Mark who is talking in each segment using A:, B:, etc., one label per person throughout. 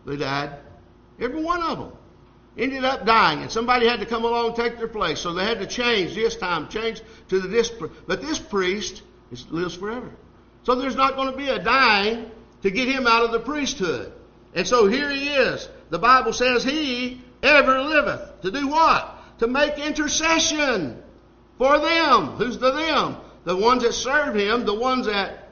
A: They died. Every one of them ended up dying, and somebody had to come along and take their place. So they had to change this time, change to this. But this priest lives forever. So there's not going to be a dying to get him out of the priesthood. And so here he is. The Bible says he ever liveth. To do what? To make intercession for them. Who's the them? The ones that serve him, the ones that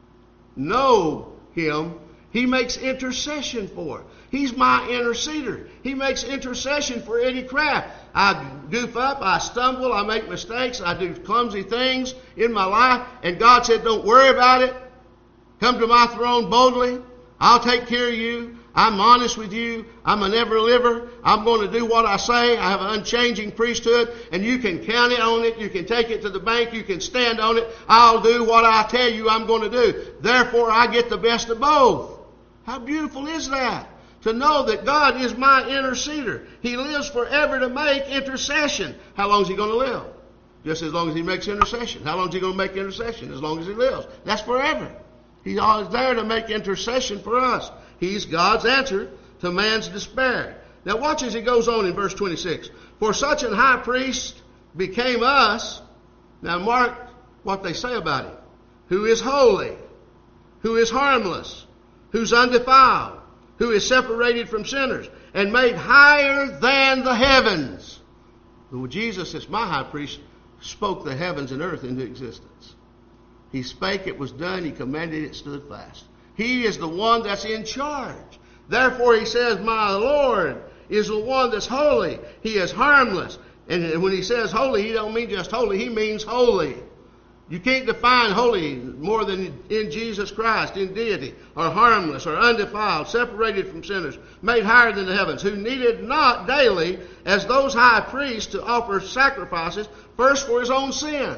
A: know him, he makes intercession for. He's my interceder. He makes intercession for Eddie Kraft. I goof up, I stumble, I make mistakes, I do clumsy things in my life, and God said, don't worry about it. Come to my throne boldly. I'll take care of you. I'm honest with you. I'm a never liver. I'm going to do what I say. I have an unchanging priesthood, and you can count it on it. You can take it to the bank. You can stand on it. I'll do what I tell you I'm going to do. Therefore, I get the best of both. How beautiful is that? To know that God is my interceder. He lives forever to make intercession. How long is he going to live? Just as long as he makes intercession. How long is he going to make intercession? As long as he lives. That's forever. He's always there to make intercession for us. He's God's answer to man's despair. Now watch as he goes on in verse 26. For such an high priest became us. Now mark what they say about him. Who is holy, who is harmless, who's undefiled, who is separated from sinners, and made higher than the heavens. Well, Jesus, as my high priest, spoke the heavens and earth into existence. He spake, it was done. He commanded, it stood fast. He is the one that's in charge. Therefore, he says, my Lord is the one that's holy. He is harmless. And when he says holy, he don't mean just holy. He means holy. You can't define holy more than in Jesus Christ, in deity, or harmless, or undefiled, separated from sinners, made higher than the heavens, who needed not daily, as those high priests, to offer sacrifices, first for his own sin.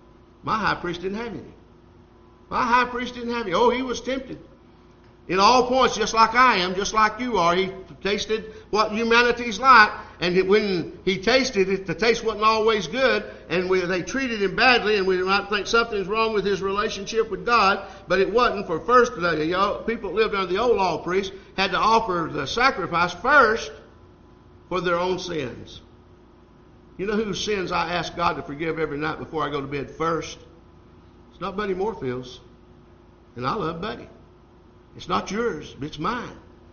A: My high priest didn't have any. My high priest didn't have any. Oh, he was tempted in all points, just like I am, just like you are. He tasted what humanity's like, and when he tasted it, the taste wasn't always good, and they treated him badly, and we might think something's wrong with his relationship with God, but it wasn't. For first, people that lived under the old law priest had to offer the sacrifice first for their own sins. You know whose sins I ask God to forgive every night before I go to bed first? It's not Buddy Moorfield's, and I love Buddy. It's not yours, but it's mine.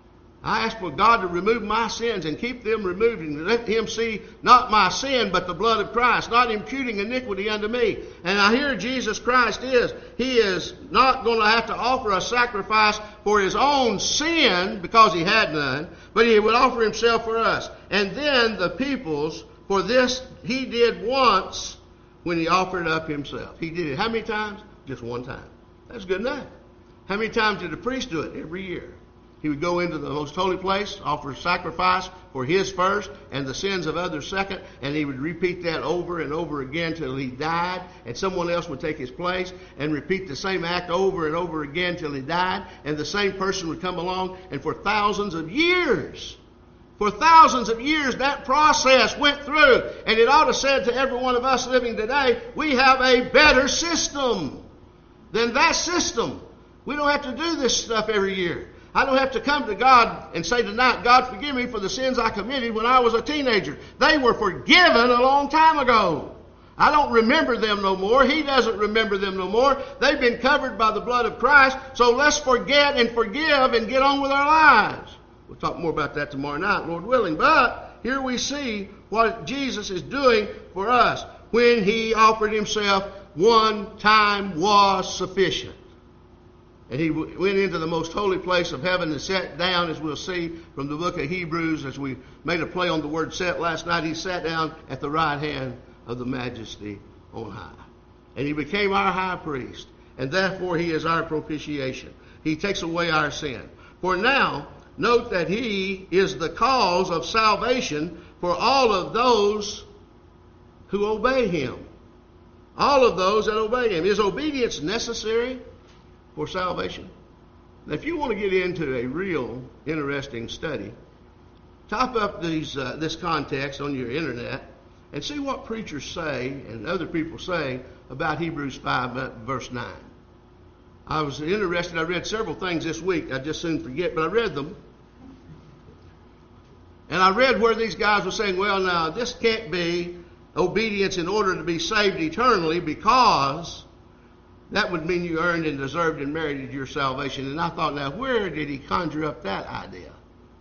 A: I ask for God to remove my sins and keep them removed, and let him see not my sin, but the blood of Christ, not imputing iniquity unto me. And I hear Jesus Christ he is not going to have to offer a sacrifice for his own sin, because he had none, but he would offer himself for us. And then the people's, for this he did once when he offered up himself. He did it how many times? Just one time. That's good enough. How many times did the priest do it? Every year. He would go into the most holy place, offer sacrifice for his first and the sins of others second, and he would repeat that over and over again till he died, and someone else would take his place and repeat the same act over and over again till he died, and the same person would come along, and for thousands of years, that process went through, and it ought to say to every one of us living today, we have a better system than that system. We don't have to do this stuff every year. I don't have to come to God and say tonight, God, forgive me for the sins I committed when I was a teenager. They were forgiven a long time ago. I don't remember them no more. He doesn't remember them no more. They've been covered by the blood of Christ. So let's forget and forgive and get on with our lives. We'll talk more about that tomorrow night, Lord willing. But here we see what Jesus is doing for us. When he offered himself, one time was sufficient. And he went into the most holy place of heaven and sat down, as we'll see from the book of Hebrews, as we made a play on the word "set" last night. He sat down at the right hand of the Majesty on high. And he became our high priest. And therefore he is our propitiation. He takes away our sin. For now, note that he is the cause of salvation for all of those who obey him. All of those that obey him. Is obedience necessary for salvation? Now, if you want to get into a real interesting study, type up this context on your internet and see what preachers say and other people say about Hebrews 5 verse 9. I was interested. I read several things this week. I just soon forget, but I read them. And I read where these guys were saying, well, now, this can't be obedience in order to be saved eternally, because that would mean you earned and deserved and merited your salvation. And I thought, now, where did he conjure up that idea?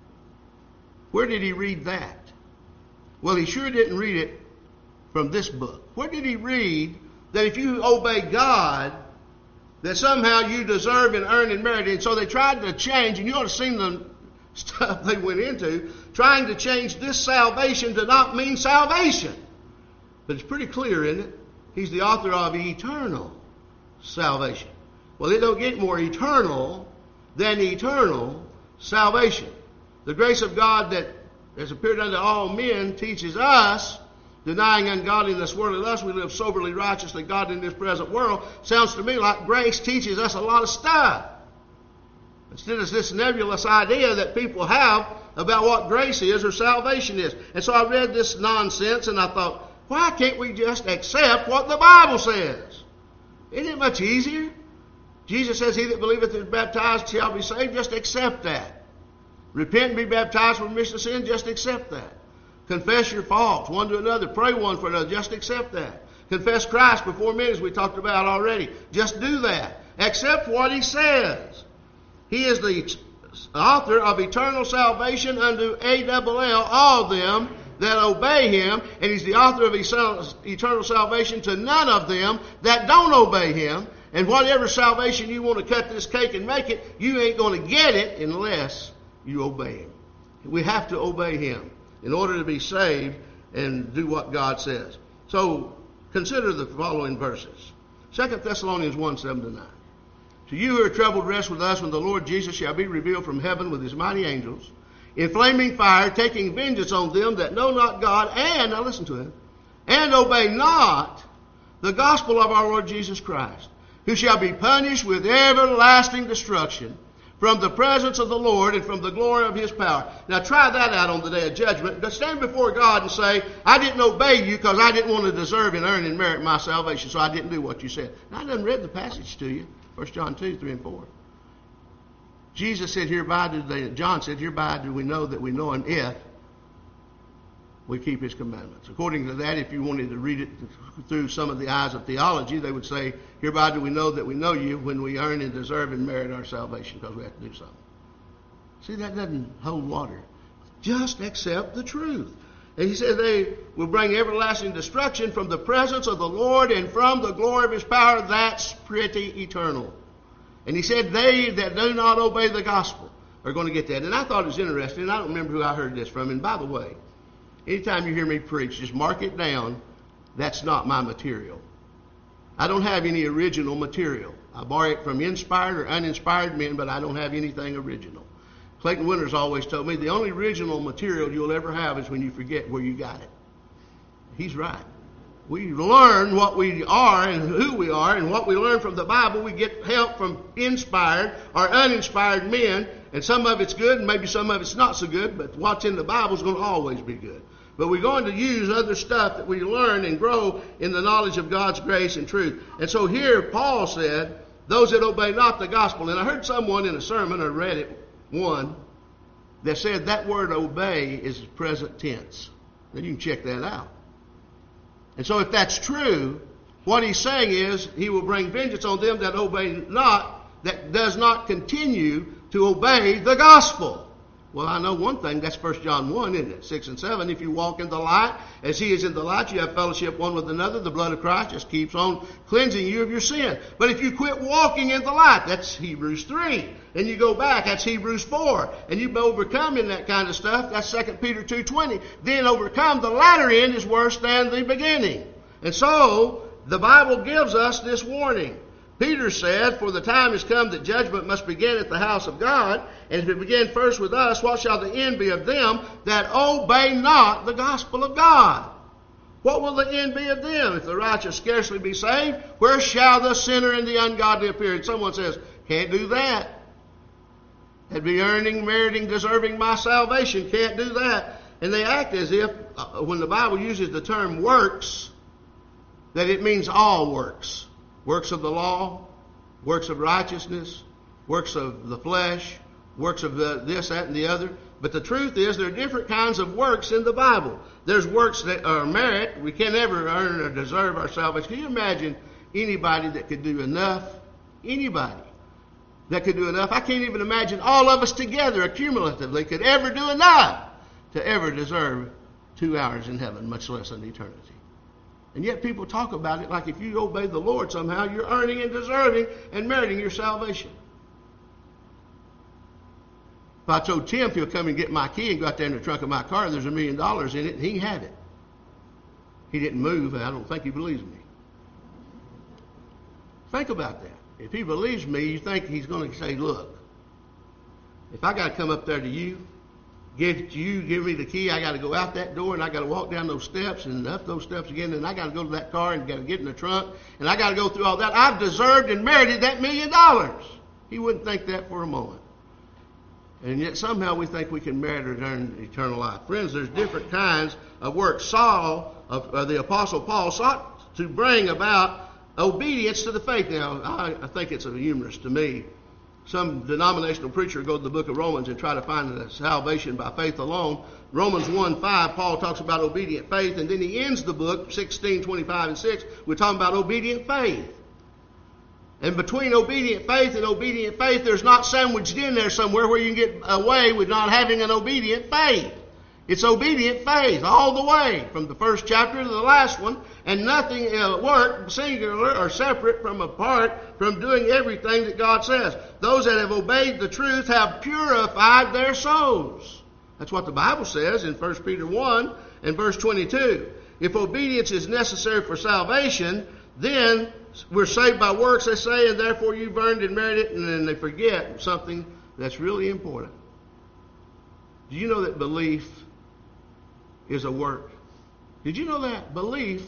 A: Where did he read that? Well, he sure didn't read it from this book. Where did he read that if you obey God, that somehow you deserve and earn and merit it? And so they tried to change, and you ought to have seen the stuff they went into, trying to change this salvation to not mean salvation. But it's pretty clear, isn't it? He's the author of eternal salvation. Well, it don't get more eternal than eternal salvation. The grace of God that has appeared unto all men teaches us, denying ungodliness, worldly lust, we live soberly, righteously, godly in this present world. Sounds to me like grace teaches us a lot of stuff. Instead of this nebulous idea that people have about what grace is or salvation is. And so I read this nonsense and I thought, why can't we just accept what the Bible says? Isn't it much easier? Jesus says, he that believeth and is baptized shall be saved. Just accept that. Repent and be baptized for remission of sin. Just accept that. Confess your faults one to another. Pray one for another. Just accept that. Confess Christ before men, as we talked about already. Just do that. Accept what he says. He is the author of eternal salvation unto all them that obey him. And he's the author of eternal salvation to none of them that don't obey him. And whatever salvation you want to cut this cake and make it, you ain't going to get it unless you obey him. We have to obey him in order to be saved and do what God says. So consider the following verses. 2 Thessalonians 1:7-9. To you who are troubled, rest with us when the Lord Jesus shall be revealed from heaven with his mighty angels, in flaming fire, taking vengeance on them that know not God, and, now listen to him, and obey not the gospel of our Lord Jesus Christ, who shall be punished with everlasting destruction from the presence of the Lord and from the glory of his power. Now try that out on the day of judgment. Stand before God and say, I didn't obey you because I didn't want to deserve and earn and merit my salvation, so I didn't do what you said. Now I done read the passage to you. 1 John 2:3-4. Jesus said, John said, hereby do we know that we know him if we keep his commandments. According to that, if you wanted to read it through some of the eyes of theology, they would say, hereby do we know that we know you when we earn and deserve and merit our salvation, because we have to do something. See, that doesn't hold water. Just accept the truth. And he said they will bring everlasting destruction from the presence of the Lord and from the glory of his power. That's pretty eternal. And he said they that do not obey the gospel are going to get that. And I thought it was interesting. And I don't remember who I heard this from. And by the way, anytime you hear me preach, just mark it down. That's not my material. I don't have any original material. I borrow it from inspired or uninspired men, but I don't have anything original. Clayton Winters always told me the only original material you'll ever have is when you forget where you got it. He's right. We learn what we are and who we are, and what we learn from the Bible, we get help from inspired or uninspired men, and some of it's good and maybe some of it's not so good, but what's in the Bible is going to always be good. But we're going to use other stuff that we learn and grow in the knowledge of God's grace and truth. And so here Paul said, those that obey not the gospel. And I heard someone in a sermon, or read it, one, that said that word obey is present tense. Then you can check that out. And so if that's true, what he's saying is he will bring vengeance on them that obey not, that does not continue to obey the gospel. Well, I know one thing, that's 1 John 1, isn't it? 6 and 7. If you walk in the light, as he is in the light, you have fellowship one with another. The blood of Christ just keeps on cleansing you of your sin. But if you quit walking in the light, that's Hebrews 3. And you go back, that's Hebrews 4. And you overcome in that kind of stuff, that's 2 Peter 2:20. Then overcome, the latter end is worse than the beginning. And so, the Bible gives us this warning. Peter said, for the time is come that judgment must begin at the house of God. And if it begin first with us, what shall the end be of them that obey not the gospel of God? What will the end be of them? If the righteous scarcely be saved, where shall the sinner and the ungodly appear? And someone says, can't do that. That'd be earning, meriting, deserving my salvation. Can't do that. And they act as if, when the Bible uses the term works, that it means all works. Works of the law, works of righteousness, works of the flesh, works of this, that, and the other. But the truth is there are different kinds of works in the Bible. There's works that are merit. We can never earn or deserve our salvation. Can you imagine anybody that could do enough? Anybody that could do enough? I can't even imagine all of us together, accumulatively, could ever do enough to ever deserve 2 hours in heaven, much less an eternity. And yet people talk about it like if you obey the Lord somehow, you're earning and deserving and meriting your salvation. If I told Tim he'll come and get my key and go out there in the trunk of my car and there's $1 million in it, and he had it. He didn't move, and I don't think he believes me. Think about that. If he believes me, you think he's going to say, look, if I got to come up there to you, give me the key, I got to go out that door and I got to walk down those steps and up those steps again, and I got to go to that car and got to get in the trunk and I got to go through all that. I've deserved and merited that $1 million. He wouldn't think that for a moment. And yet somehow we think we can merit or earn eternal life. Friends, there's different kinds of work. The Apostle Paul, sought to bring about obedience to the faith. Now, I think it's humorous to me. Some denominational preacher go to the book of Romans and try to find the salvation by faith alone. Romans 1:5, Paul talks about obedient faith, and then he ends the book, 16:25 and 6, we're talking about obedient faith. And between obedient faith and obedient faith, there's not sandwiched in there somewhere where you can get away with not having an obedient faith. It's obedient faith all the way, from the first chapter to the last one, and nothing work singular or separate from apart from doing everything that God says. Those that have obeyed the truth have purified their souls. That's what the Bible says in 1 Peter 1 and verse 22. If obedience is necessary for salvation, then we're saved by works, they say, and therefore you've earned and merited it, and then they forget something that's really important. Do you know that belief is a work? Did you know that? Belief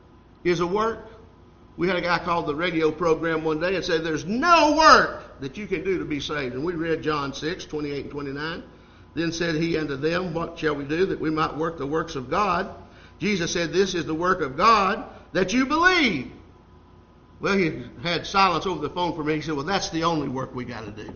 A: is a work. We had a guy called the radio program one day and said there's no work that you can do to be saved. And we read John 6:28 and 29. Then said he unto them, what shall we do that we might work the works of God? Jesus said, this is the work of God, that you believe. Well, he had silence over the phone for me. He said, well, that's the only work we got to do.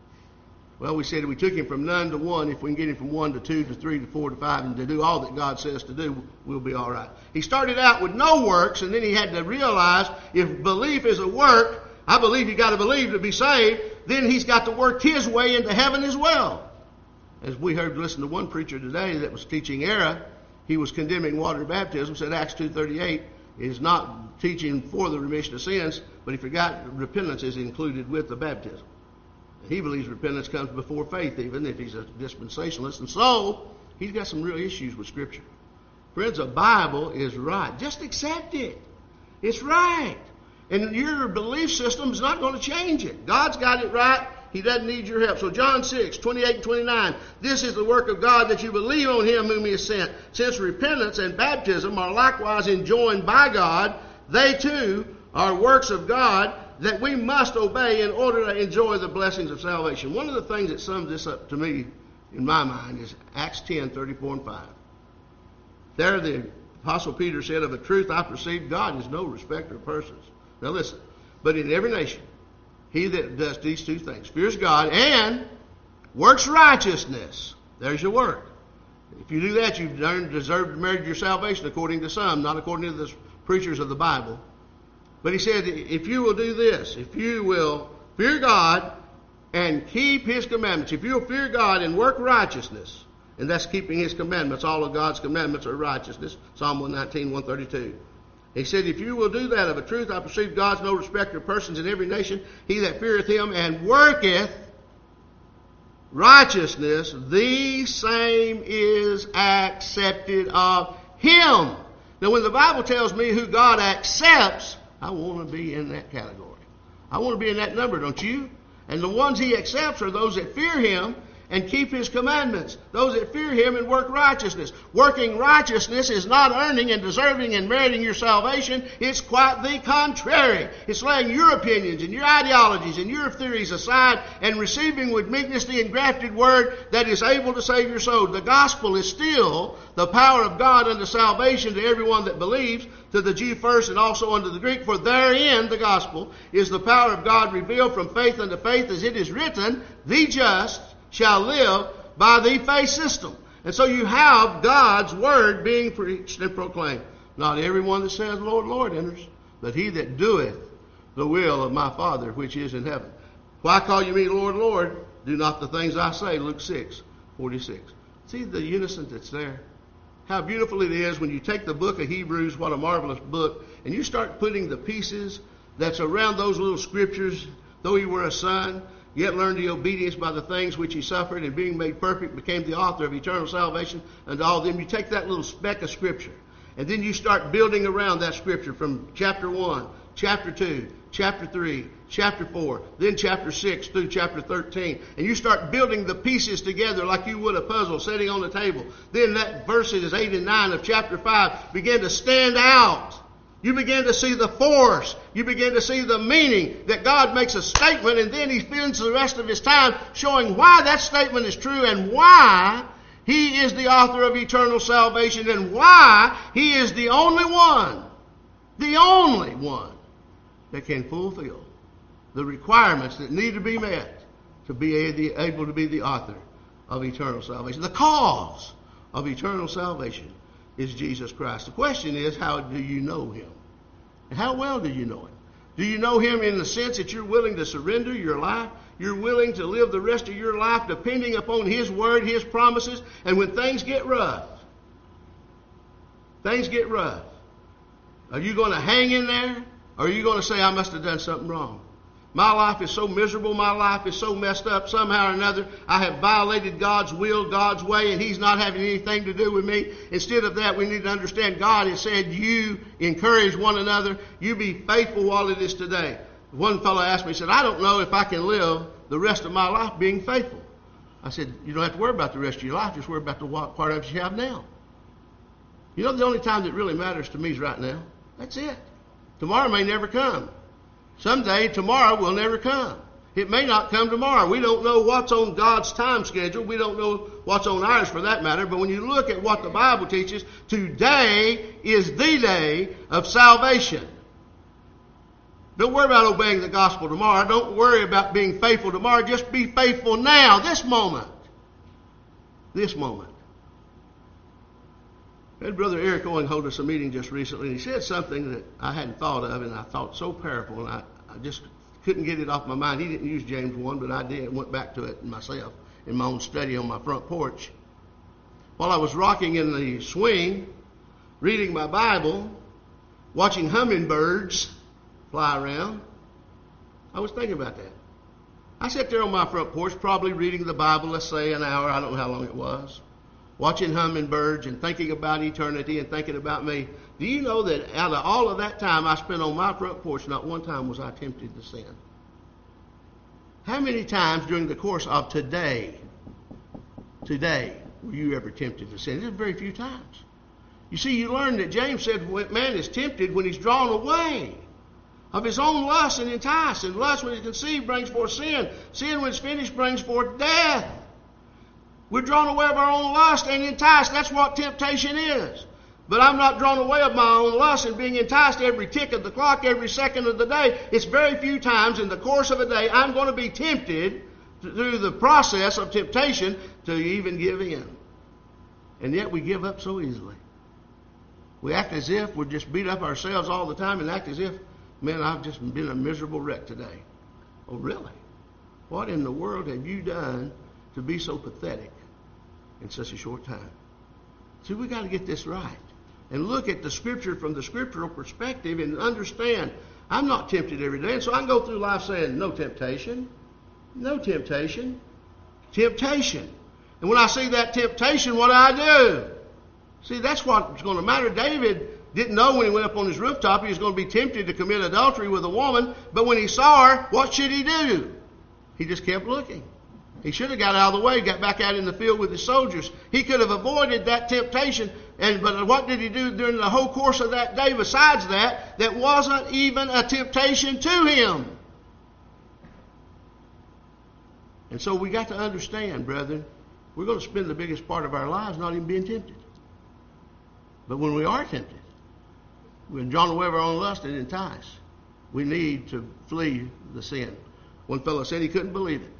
A: Well, we said we took him from none to one. If we can get him from 1 to 2 to 3 to 4 to 5 and to do all that God says to do, we'll be all right. He started out with no works, and then he had to realize if belief is a work, I believe you got to believe to be saved, then he's got to work his way into heaven as well. As we heard, listen to one preacher today that was teaching error. He was condemning water baptism, said Acts 2:38 is not teaching for the remission of sins, but he forgot repentance is included with the baptism. He believes repentance comes before faith, even if he's a dispensationalist. And so, he's got some real issues with Scripture. Friends, the Bible is right. Just accept it. It's right. And your belief system is not going to change it. God's got it right. He doesn't need your help. So John 6:28 and 29, this is the work of God, that you believe on him whom he has sent. Since repentance and baptism are likewise enjoined by God, they too are works of God that we must obey in order to enjoy the blessings of salvation. One of the things that sums this up to me, in my mind, is Acts 10:34 and 5. There the Apostle Peter said, of a truth I perceive God is no respecter of persons. Now listen, but in every nation, he that does these two things, fears God and works righteousness. There's your work. If you do that, you've deserved to merit your salvation according to some, not according to the preachers of the Bible. But he said, if you will do this, if you will fear God and keep his commandments, if you'll fear God and work righteousness, and that's keeping his commandments, all of God's commandments are righteousness, Psalm 119, 132. He said, if you will do that, of a truth I perceive God's no respecter of persons in every nation. He that feareth him and worketh righteousness, the same is accepted of him. Now, when the Bible tells me who God accepts, I want to be in that category. I want to be in that number, don't you? And the ones he accepts are those that fear him and keep his commandments. Those that fear him and work righteousness. Working righteousness is not earning and deserving and meriting your salvation. It's quite the contrary. It's laying your opinions and your ideologies and your theories aside and receiving with meekness the engrafted word that is able to save your soul. The gospel is still the power of God unto salvation to everyone that believes, to the Jew first and also unto the Greek. For therein, the gospel, is the power of God revealed from faith unto faith, as it is written, the just shall live by the faith system. And so you have God's word being preached and proclaimed. Not everyone that says, Lord, Lord, enters, but he that doeth the will of my Father which is in heaven. Why call you me Lord, Lord? Do not the things I say. Luke 6:46. See the unison that's there? How beautiful it is when you take the book of Hebrews, what a marvelous book, and you start putting the pieces that's around those little scriptures. Though he were a son, yet learned the obedience by the things which he suffered, and being made perfect, became the author of eternal salvation unto all them. You take that little speck of scripture, and then you start building around that scripture from chapter 1, chapter 2, chapter 3, chapter 4, then chapter 6 through chapter 13. And you start building the pieces together like you would a puzzle sitting on the table. Then that verses 8 and 9 of chapter 5 begin to stand out. You begin to see the force. You begin to see the meaning that God makes a statement, and then he spends the rest of his time showing why that statement is true and why he is the author of eternal salvation and why he is the only one that can fulfill the requirements that need to be met to be able to be the author of eternal salvation. The cause of eternal salvation is Jesus Christ. The question is, how do you know him? And how well do you know him? Do you know him in the sense that you're willing to surrender your life? You're willing to live the rest of your life depending upon his word, his promises, and when things get rough, are you going to hang in there? Or are you going to say, I must have done something wrong? My life is so miserable. My life is so messed up. Somehow or another, I have violated God's will, God's way, and he's not having anything to do with me. Instead of that, we need to understand God has said, you encourage one another. You be faithful while it is today. One fellow asked me, he said, I don't know if I can live the rest of my life being faithful. I said, you don't have to worry about the rest of your life. Just worry about the part of it you have now. You know, the only time that really matters to me is right now. That's it. Tomorrow may never come. Someday tomorrow will never come. It may not come tomorrow. We don't know what's on God's time schedule. We don't know what's on ours for that matter. But when you look at what the Bible teaches, today is the day of salvation. Don't worry about obeying the gospel tomorrow. Don't worry about being faithful tomorrow. Just be faithful now, this moment. This moment. I had Brother Eric Owen hold us a meeting just recently, and he said something that I hadn't thought of, and I thought so powerful, and I just couldn't get it off my mind. He didn't use James 1, but I did. Went back to it myself in my own study on my front porch. While I was rocking in the swing, reading my Bible, watching hummingbirds fly around, I was thinking about that. I sat there on my front porch, probably reading the Bible, let's say an hour, I don't know how long it was, watching hummingbirds and thinking about eternity and thinking about me. Do you know that out of all of that time I spent on my front porch, not one time was I tempted to sin? How many times during the course of today, were you ever tempted to sin? There's very few times. You see, you learn that James said man is tempted when he's drawn away of his own lust and enticed. And lust when it's conceived brings forth sin. Sin when it's finished brings forth death. We're drawn away of our own lust and enticed. That's what temptation is. But I'm not drawn away of my own lust and being enticed every tick of the clock, every second of the day. It's very few times in the course of a day I'm going to be tempted through the process of temptation to even give in. And yet we give up so easily. We act as if we're just beat up ourselves all the time and act as if, man, I've just been a miserable wreck today. Oh, really? What in the world have you done to be so pathetic in such a short time? See, we got to get this right and look at the Scripture from the scriptural perspective and understand I'm not tempted every day. And so I can go through life saying, no temptation, no temptation, temptation. And when I see that temptation, what do? See, that's what's going to matter. David didn't know when he went up on his rooftop he was going to be tempted to commit adultery with a woman. But when he saw her, what should he do? He just kept looking. He should have got out of the way, got back out in the field with his soldiers. He could have avoided that temptation. But what did he do during the whole course of that day besides that? That wasn't even a temptation to him. And so we got to understand, brethren, we're going to spend the biggest part of our lives not even being tempted. But when we are tempted, when drawn away of our own lust and enticed, we need to flee the sin. One fellow said he couldn't believe it.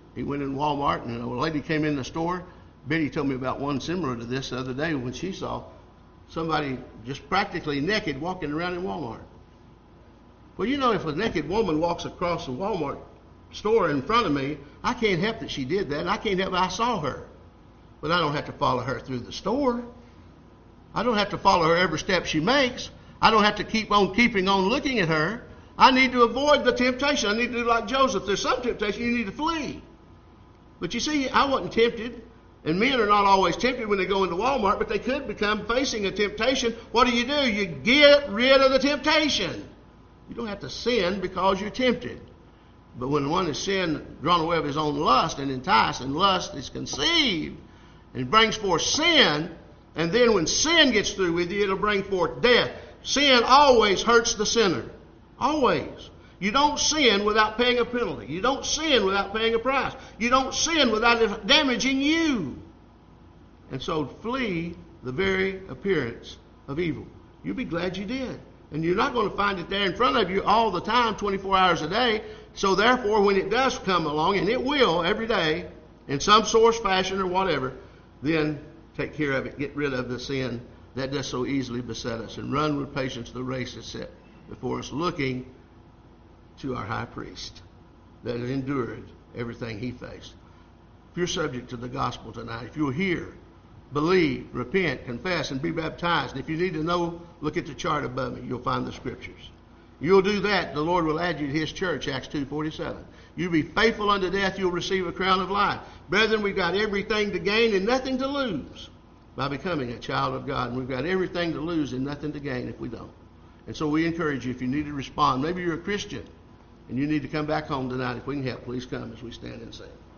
A: He went in Walmart, and a lady came in the store. Betty told me about one similar to this the other day when she saw somebody just practically naked walking around in Walmart. Well, you know, if a naked woman walks across the Walmart store in front of me, I can't help that she did that. I can't help that I saw her. But I don't have to follow her through the store. I don't have to follow her every step she makes. I don't have to keep on keeping on looking at her. I need to avoid the temptation. I need to do like Joseph. There's some temptation you need to flee. But you see, I wasn't tempted. And men are not always tempted when they go into Walmart, but they could become facing a temptation. What do? You get rid of the temptation. You don't have to sin because you're tempted. But when one is sin, drawn away of his own lust and enticed, and lust is conceived and brings forth sin, and then when sin gets through with you, it'll bring forth death. Sin always hurts the sinner. Always. You don't sin without paying a penalty. You don't sin without paying a price. You don't sin without it damaging you. And so flee the very appearance of evil. You'll be glad you did. And you're not going to find it there in front of you all the time, 24 hours a day. So therefore, when it does come along, and it will every day, in some source, fashion, or whatever, then take care of it. Get rid of the sin that does so easily beset us, and run with patience the race that's set before us, looking to our high priest that has endured everything he faced. If you're subject to the gospel tonight, if you'll hear, believe, repent, confess, and be baptized, and if you need to know, look at the chart above me. You'll find the scriptures. You'll do that, the Lord will add you to his church, Acts 2:47. You'll be faithful unto death, you'll receive a crown of life. Brethren, we've got everything to gain and nothing to lose by becoming a child of God. And we've got everything to lose and nothing to gain if we don't. And so we encourage you, if you need to respond, maybe you're a Christian and you need to come back home tonight. If we can help, please come as we stand and sing.